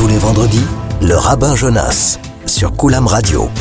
les vendredis, le rabbin Jonas sur Koulam Radio.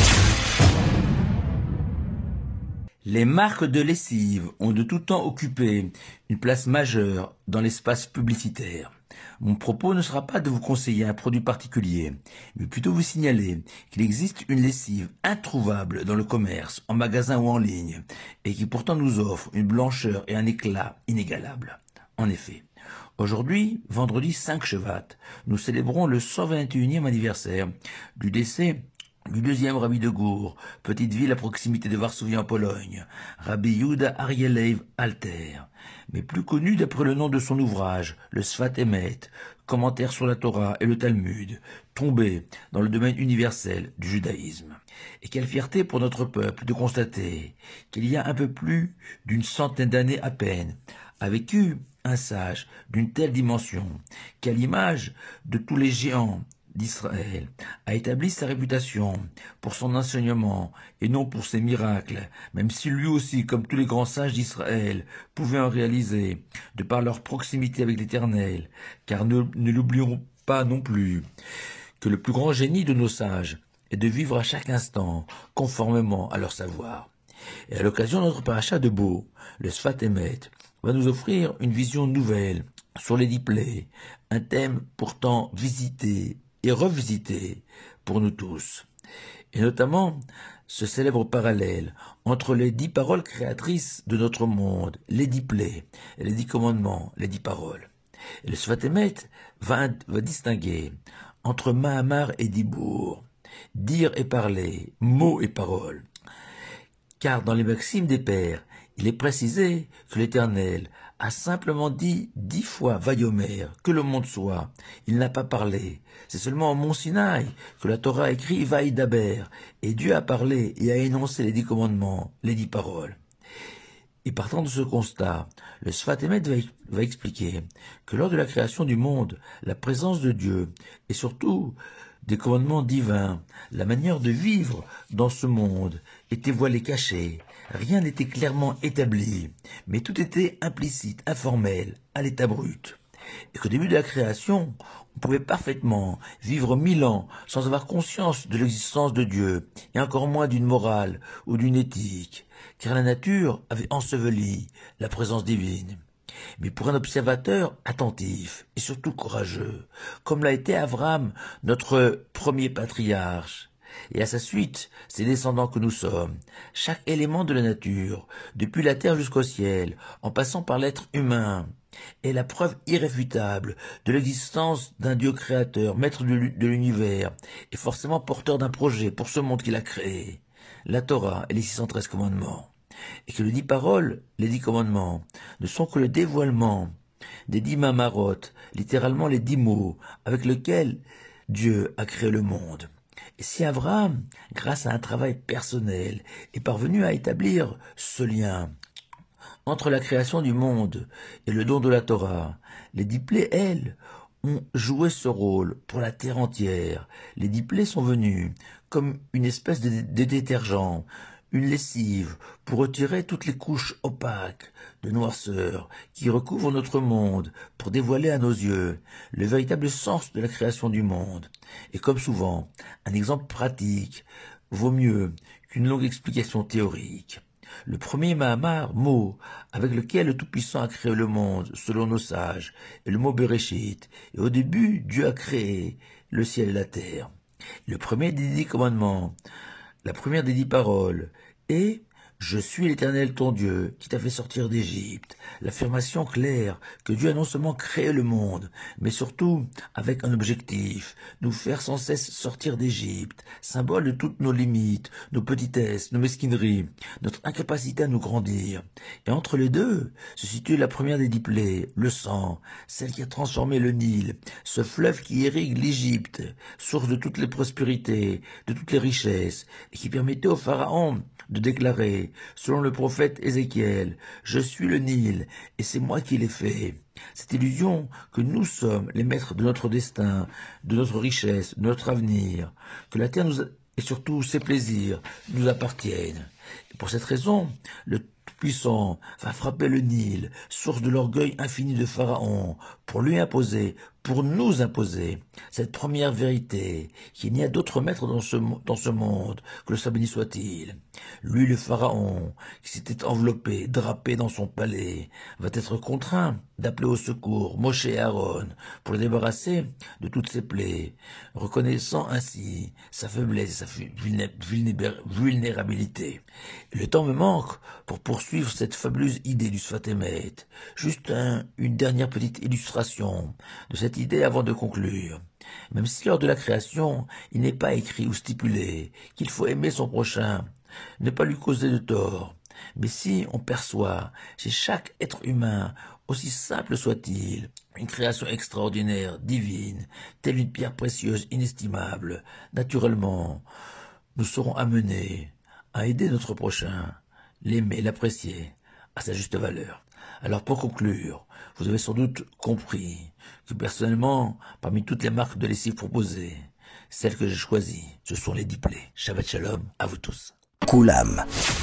Les marques de lessive ont de tout temps occupé une place majeure dans l'espace publicitaire. Mon propos ne sera pas de vous conseiller un produit particulier, mais plutôt vous signaler qu'il existe une lessive introuvable dans le commerce, en magasin ou en ligne, et qui pourtant nous offre une blancheur et un éclat inégalables. En effet, aujourd'hui, vendredi 5 Shevat, nous célébrons le 121e anniversaire du décès du deuxième rabbi de Gour, petite ville à proximité de Varsovie en Pologne, Rabbi Yehuda Aryeh Leib Alter, mais plus connu d'après le nom de son ouvrage, le Sfat Emet, commentaire sur la Torah et le Talmud, tombé dans le domaine universel du judaïsme. Et quelle fierté pour notre peuple de constater qu'il y a un peu plus d'une centaine d'années à peine, a vécu un sage d'une telle dimension qu'à l'image de tous les géants d'Israël, a établi sa réputation pour son enseignement et non pour ses miracles, même si lui aussi, comme tous les grands sages d'Israël, pouvait en réaliser de par leur proximité avec l'Éternel, car ne l'oublions pas non plus que le plus grand génie de nos sages est de vivre à chaque instant conformément à leur savoir. Et à l'occasion de notre paracha de Bo, le Sfat Emet va nous offrir une vision nouvelle sur les 10 plaies, un thème pourtant visité et revisité pour nous tous, et notamment ce célèbre parallèle entre les 10 paroles créatrices de notre monde, les 10 plaies, et les 10 commandements, les 10 paroles. Et le Sfat Emet va distinguer entre Mahamar et Dibour, dire et parler, mots et paroles, car dans les maximes des pères, il est précisé que l'Éternel a simplement dit 10 fois Vayomer, que le monde soit. Il n'a pas parlé. C'est seulement au mont Sinaï que la Torah écrit Vaïdaber, et Dieu a parlé et a énoncé les 10 commandements, les 10 paroles. Et partant de ce constat, le Sfat Emet va expliquer que lors de la création du monde, la présence de Dieu et surtout des commandements divins, la manière de vivre dans ce monde était voilée cachée. Rien n'était clairement établi, mais tout était implicite, informel, à l'état brut. Et qu'au début de la création, on pouvait parfaitement vivre 1000 ans sans avoir conscience de l'existence de Dieu, et encore moins d'une morale ou d'une éthique, car la nature avait enseveli la présence divine. Mais pour un observateur attentif et surtout courageux, comme l'a été Abraham, notre premier patriarche, et à sa suite, ses descendants que nous sommes, chaque élément de la nature, depuis la terre jusqu'au ciel, en passant par l'être humain, est la preuve irréfutable de l'existence d'un Dieu créateur, maître de l'univers, et forcément porteur d'un projet pour ce monde qu'il a créé, la Torah et les 613 commandements. Et que les 10 paroles, les 10 commandements, ne sont que le dévoilement des 10 mamarot, littéralement les 10 mots avec lesquels Dieu a créé le monde. Et si Abraham, grâce à un travail personnel, est parvenu à établir ce lien entre la création du monde et le don de la Torah, les 10 plaies, elles, ont joué ce rôle pour la terre entière. Les 10 plaies sont venues comme une espèce de détergent, une lessive pour retirer toutes les couches opaques de noirceur qui recouvrent notre monde, pour dévoiler à nos yeux le véritable sens de la création du monde. Et comme souvent, un exemple pratique vaut mieux qu'une longue explication théorique. Le premier Mahamar, mot avec lequel le Tout-Puissant a créé le monde, selon nos sages, est le mot Bereshit. Et au début, Dieu a créé le ciel et la terre. Le premier des 10 commandements, la première des 10 paroles, est « Je suis l'Éternel ton Dieu, qui t'a fait sortir d'Égypte ». L'affirmation claire que Dieu a non seulement créé le monde, mais surtout avec un objectif, nous faire sans cesse sortir d'Égypte, symbole de toutes nos limites, nos petitesses, nos mesquineries, notre incapacité à nous grandir. Et entre les deux se situe la première des 10 plaies, le sang, celle qui a transformé le Nil, ce fleuve qui irrigue l'Égypte, source de toutes les prospérités, de toutes les richesses, et qui permettait au Pharaon de déclarer, selon le prophète Ézéchiel, « Je suis le Nil, et c'est moi qui l'ai fait ». Cette illusion que nous sommes les maîtres de notre destin, de notre richesse, de notre avenir, que la terre et surtout ses plaisirs nous appartiennent. Et pour cette raison, le Tout-Puissant va frapper le Nil, source de l'orgueil infini de Pharaon, pour lui imposer pour nous imposer cette première vérité, qu'il n'y a d'autre maître dans ce monde que le saint béni soit-il. Lui, le pharaon, qui s'était enveloppé, drapé dans son palais, va être contraint d'appeler au secours Moshe et Aaron pour le débarrasser de toutes ses plaies, reconnaissant ainsi sa faiblesse et sa vulnérabilité. Le temps me manque pour poursuivre cette fabuleuse idée du Sfat Emet. Juste une dernière petite illustration de cette idée avant de conclure. Même si lors de la création, il n'est pas écrit ou stipulé qu'il faut aimer son prochain, ne pas lui causer de tort, mais si on perçoit chez chaque être humain, aussi simple soit-il, une création extraordinaire, divine, telle une pierre précieuse, inestimable, naturellement, nous serons amenés à aider notre prochain, l'aimer, l'apprécier à sa juste valeur. Alors pour conclure, vous avez sans doute compris que personnellement, parmi toutes les marques de lessive proposées, celles que j'ai choisies, ce sont les 10 plaies. Shabbat Shalom à vous tous. Koulam.